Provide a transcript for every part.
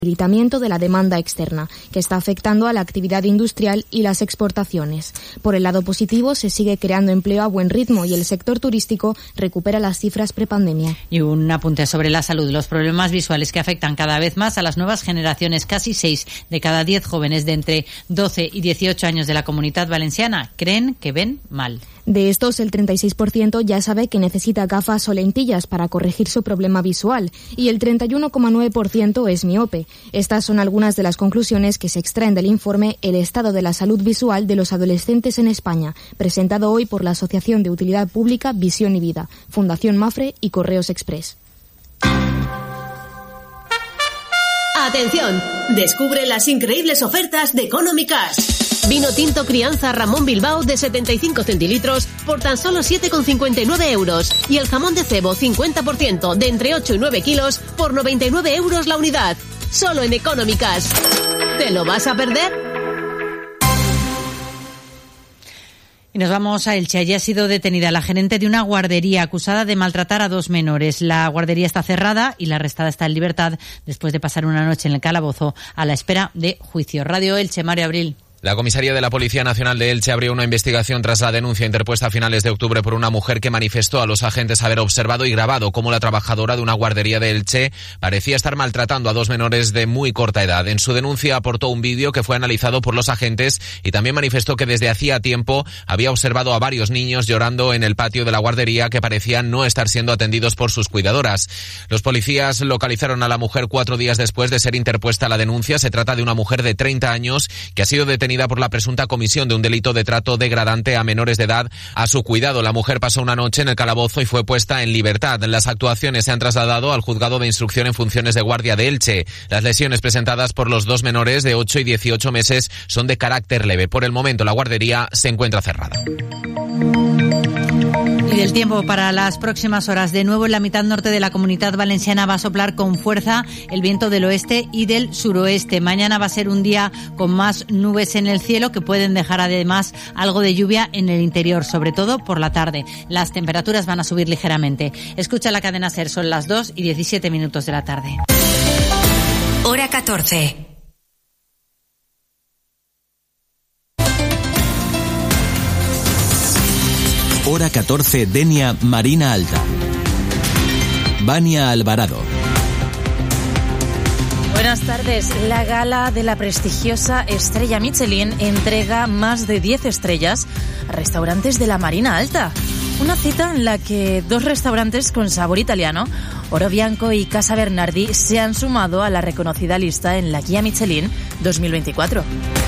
debilitamiento de la demanda externa, que está afectando a la actividad industrial y las exportaciones. Por el lado positivo, se sigue creando empleo a buen ritmo y el sector turístico recupera las cifras prepandemia. Y un apunte sobre la salud. Los problemas visuales que afectan cada vez más a las nuevas generaciones. Casi 6 de cada 10 jóvenes de entre 12 y 18 años de la Comunidad Valenciana creen que ven mal. De estos, el 36% ya sabe que necesita gafas o lentillas para corregir su problema visual y el 31,9% es miope. Estas son algunas de las conclusiones que se extraen del informe El estado de la salud visual de los adolescentes en España, presentado hoy por la Asociación de Utilidad Pública Visión y Vida, Fundación Mafre y Correos Express. ¡Atención! Descubre las increíbles ofertas de Economy Cash. Vino tinto crianza Ramón Bilbao de 75 centilitros por tan solo 7,59 euros. Y el jamón de cebo 50% de entre 8 y 9 kilos por 99 euros la unidad. Solo en Economy Cash. ¿Te lo vas a perder? Y nos vamos a Elche. Allí ha sido detenida la gerente de una guardería acusada de maltratar a 2 menores. La guardería está cerrada y la arrestada está en libertad después de pasar una noche en el calabozo a la espera de juicio. Radio Elche, Mario Abril. La comisaría de la Policía Nacional de Elche abrió una investigación tras la denuncia interpuesta a finales de octubre por una mujer que manifestó a los agentes haber observado y grabado cómo la trabajadora de una guardería de Elche parecía estar maltratando a 2 menores de muy corta edad. En su denuncia aportó un vídeo que fue analizado por los agentes y también manifestó que desde hacía tiempo había observado a varios niños llorando en el patio de la guardería que parecían no estar siendo atendidos por sus cuidadoras. Los policías localizaron a la mujer 4 días después de ser interpuesta la denuncia. Se trata de una mujer de 30 años que ha sido detenida por la presunta comisión de un delito de trato degradante a menores de edad a su cuidado. La mujer pasó una noche en el calabozo y fue puesta en libertad. Las actuaciones se han trasladado al juzgado de instrucción en funciones de guardia de Elche. Las lesiones presentadas por los 2 menores de 8 y 18 meses son de carácter leve. Por el momento la guardería se encuentra cerrada. Y del tiempo para las próximas horas. De nuevo en la mitad norte de la Comunidad Valenciana va a soplar con fuerza el viento del oeste y del suroeste. Mañana va a ser un día con más nubes en el cielo que pueden dejar además algo de lluvia en el interior, sobre todo por la tarde. Las temperaturas van a subir ligeramente. Escucha la cadena SER, son las 2 y 17 minutos de la tarde. Hora 14. Hora 14, Denia, Marina Alta. Vania Alvarado. Buenas tardes. La gala de la prestigiosa estrella Michelin entrega más de 10 estrellas a restaurantes de la Marina Alta. Una cita en la que 2 restaurantes con sabor italiano, Oro Bianco y Casa Bernardi, se han sumado a la reconocida lista en la guía Michelin 2024.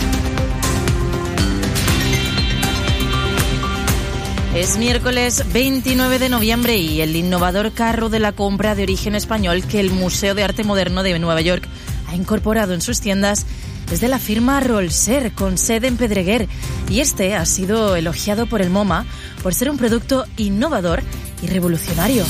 Es miércoles 29 de noviembre y el innovador carro de la compra de origen español que el Museo de Arte Moderno de Nueva York ha incorporado en sus tiendas es de la firma Rolser, con sede en Pedreguer, y este ha sido elogiado por el MoMA por ser un producto innovador y revolucionario.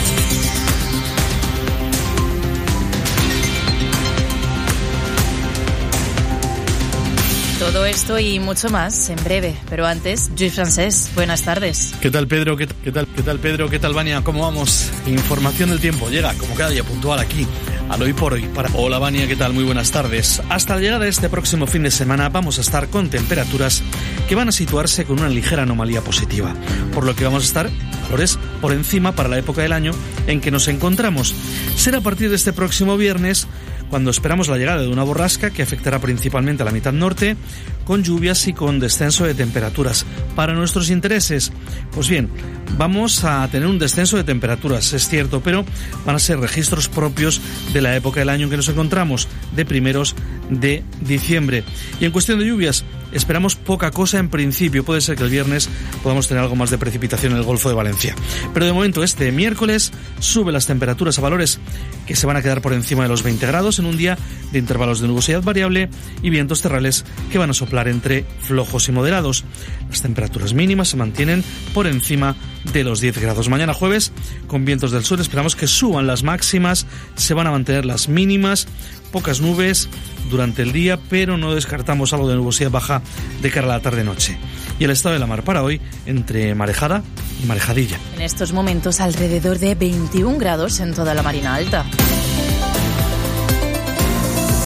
Todo esto y mucho más en breve, pero antes, Lluís Francés, buenas tardes. ¿Qué tal, Pedro? ¿Qué tal, Pedro? ¿Qué tal, Vania? ¿Cómo vamos? Información del tiempo llega, como cada día, puntual aquí, al Hoy por Hoy. Hola, Vania, ¿qué tal? Muy buenas tardes. Hasta la llegada de este próximo fin de semana vamos a estar con temperaturas que van a situarse con una ligera anomalía positiva, por lo que vamos a estar valores por encima para la época del año en que nos encontramos. Será a partir de este próximo viernes cuando esperamos la llegada de una borrasca que afectará principalmente a la mitad norte, con lluvias y con descenso de temperaturas. Para nuestros intereses, pues bien, vamos a tener un descenso de temperaturas, es cierto, pero van a ser registros propios de la época del año en que nos encontramos, de primeros de diciembre. Y en cuestión de lluvias, esperamos poca cosa en principio. Puede ser que el viernes podamos tener algo más de precipitación en el Golfo de Valencia. Pero de momento, este miércoles suben las temperaturas a valores que se van a quedar por encima de los 20 grados en un día de intervalos de nubosidad variable y vientos terrales que van a soplar entre flojos y moderados. Las temperaturas mínimas se mantienen por encima de los 10 grados. Mañana jueves, con vientos del sur, esperamos que suban las máximas, se van a mantener las mínimas, pocas nubes durante el día, pero no descartamos algo de nubosidad baja de cara a la tarde-noche. Y el estado de la mar para hoy, entre marejada y marejadilla. En estos momentos alrededor de 21 grados en toda la Marina Alta.